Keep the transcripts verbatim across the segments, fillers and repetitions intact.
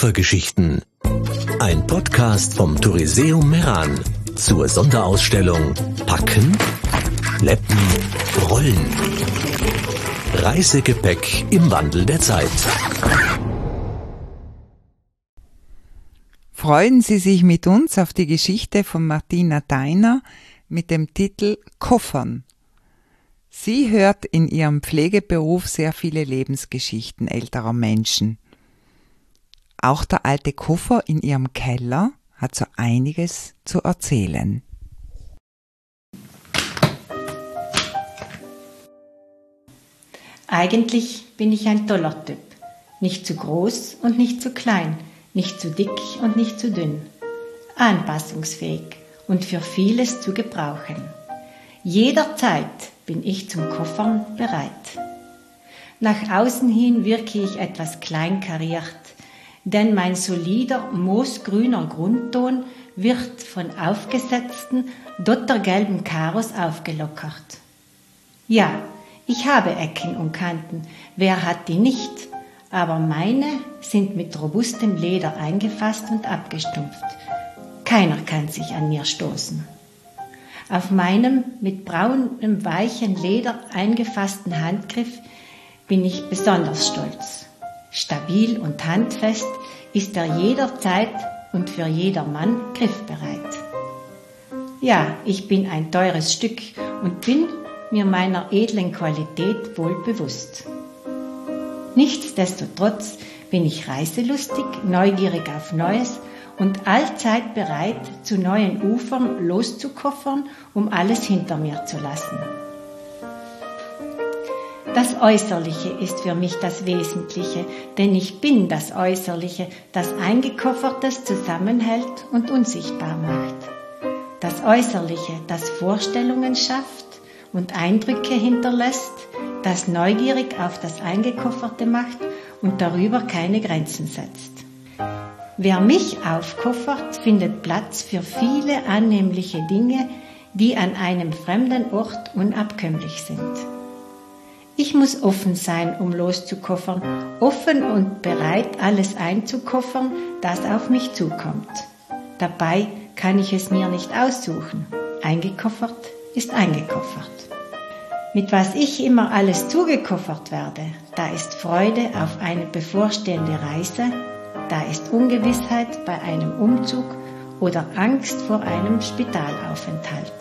Koffergeschichten. Ein Podcast vom Touriseum Meran zur Sonderausstellung Packen, Schleppen, Rollen. Reisegepäck im Wandel der Zeit. Freuen Sie sich mit uns auf die Geschichte von Martina Deiner mit dem Titel Koffern. Sie hört in ihrem Pflegeberuf sehr viele Lebensgeschichten älterer Menschen. Auch der alte Koffer in ihrem Keller hat so einiges zu erzählen. Eigentlich bin ich ein toller Typ. Nicht zu groß und nicht zu klein, nicht zu dick und nicht zu dünn. Anpassungsfähig und für vieles zu gebrauchen. Jederzeit bin ich zum Koffern bereit. Nach außen hin wirke ich etwas kleinkariert, denn mein solider, moosgrüner Grundton wird von aufgesetzten, dottergelben Karos aufgelockert. Ja, ich habe Ecken und Kanten, wer hat die nicht? Aber meine sind mit robustem Leder eingefasst und abgestumpft. Keiner kann sich an mir stoßen. Auf meinem mit braunem, weichen Leder eingefassten Handgriff bin ich besonders stolz. Stabil und handfest ist er jederzeit und für jedermann griffbereit. Ja, ich bin ein teures Stück und bin mir meiner edlen Qualität wohl bewusst. Nichtsdestotrotz bin ich reiselustig, neugierig auf Neues und allzeit bereit, zu neuen Ufern loszukoffern, um alles hinter mir zu lassen. Das Äußerliche ist für mich das Wesentliche, denn ich bin das Äußerliche, das Eingekoffertes zusammenhält und unsichtbar macht. Das Äußerliche, das Vorstellungen schafft und Eindrücke hinterlässt, das neugierig auf das Eingekofferte macht und darüber keine Grenzen setzt. Wer mich aufkoffert, findet Platz für viele annehmliche Dinge, die an einem fremden Ort unabkömmlich sind. Ich muss offen sein, um loszukoffern, offen und bereit, alles einzukoffern, das auf mich zukommt. Dabei kann ich es mir nicht aussuchen. Eingekoffert ist eingekoffert. Mit was ich immer alles zugekoffert werde, da ist Freude auf eine bevorstehende Reise, da ist Ungewissheit bei einem Umzug oder Angst vor einem Spitalaufenthalt.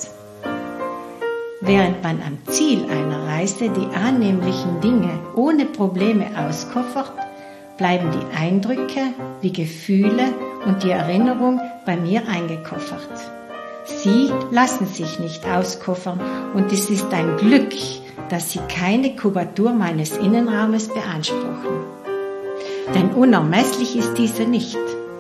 Während man am Ziel einer Reise die annehmlichen Dinge ohne Probleme auskoffert, bleiben die Eindrücke, die Gefühle und die Erinnerung bei mir eingekoffert. Sie lassen sich nicht auskoffern und es ist ein Glück, dass sie keine Kubatur meines Innenraumes beanspruchen. Denn unermesslich ist diese nicht.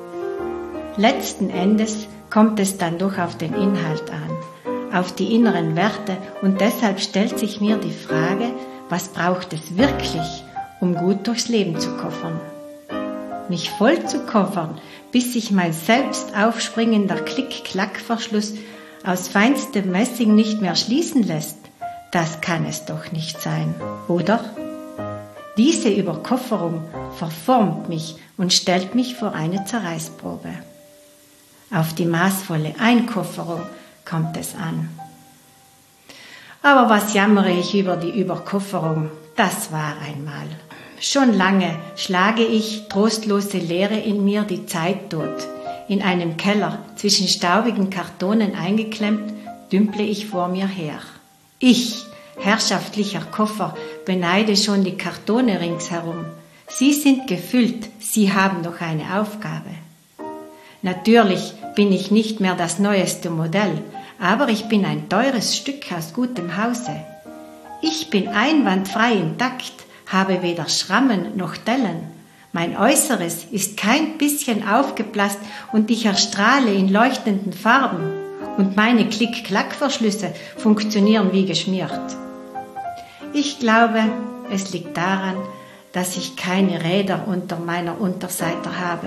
Letzten Endes kommt es dann doch auf den Inhalt an, auf die inneren Werte und deshalb stellt sich mir die Frage, was braucht es wirklich, um gut durchs Leben zu koffern? Mich voll zu koffern, bis sich mein selbst aufspringender Klick-Klack-Verschluss aus feinstem Messing nicht mehr schließen lässt, das kann es doch nicht sein, oder? Diese Überkofferung verformt mich und stellt mich vor eine Zerreißprobe. Auf die maßvolle Einkofferung kommt es an. Aber was jammere ich über die Überkofferung? Das war einmal. Schon lange schlage ich trostlose Leere in mir die Zeit tot. In einem Keller, zwischen staubigen Kartonen eingeklemmt, dümple ich vor mir her. Ich, herrschaftlicher Koffer, beneide schon die Kartone ringsherum. Sie sind gefüllt, sie haben noch eine Aufgabe. Natürlich bin ich nicht mehr das neueste Modell, aber ich bin ein teures Stück aus gutem Hause. Ich bin einwandfrei intakt, habe weder Schrammen noch Dellen. Mein Äußeres ist kein bisschen aufgeblasst und ich erstrahle in leuchtenden Farben. Und meine Klick-Klack-Verschlüsse funktionieren wie geschmiert. Ich glaube, es liegt daran, dass ich keine Räder unter meiner Unterseite habe.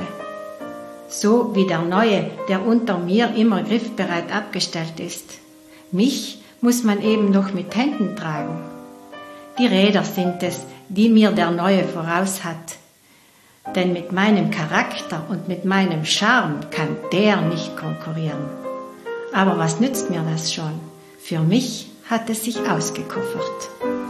So wie der Neue, der unter mir immer griffbereit abgestellt ist. Mich muss man eben noch mit Händen tragen. Die Räder sind es, die mir der Neue voraus hat. Denn mit meinem Charakter und mit meinem Charme kann der nicht konkurrieren. Aber was nützt mir das schon? Für mich hat es sich ausgekoffert.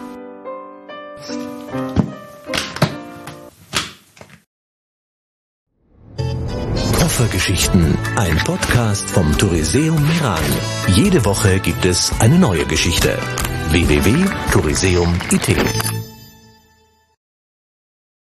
Koffergeschichten, ein Podcast vom Touriseum Meran. Jede Woche gibt es eine neue Geschichte. w w w punkt touriseum punkt i t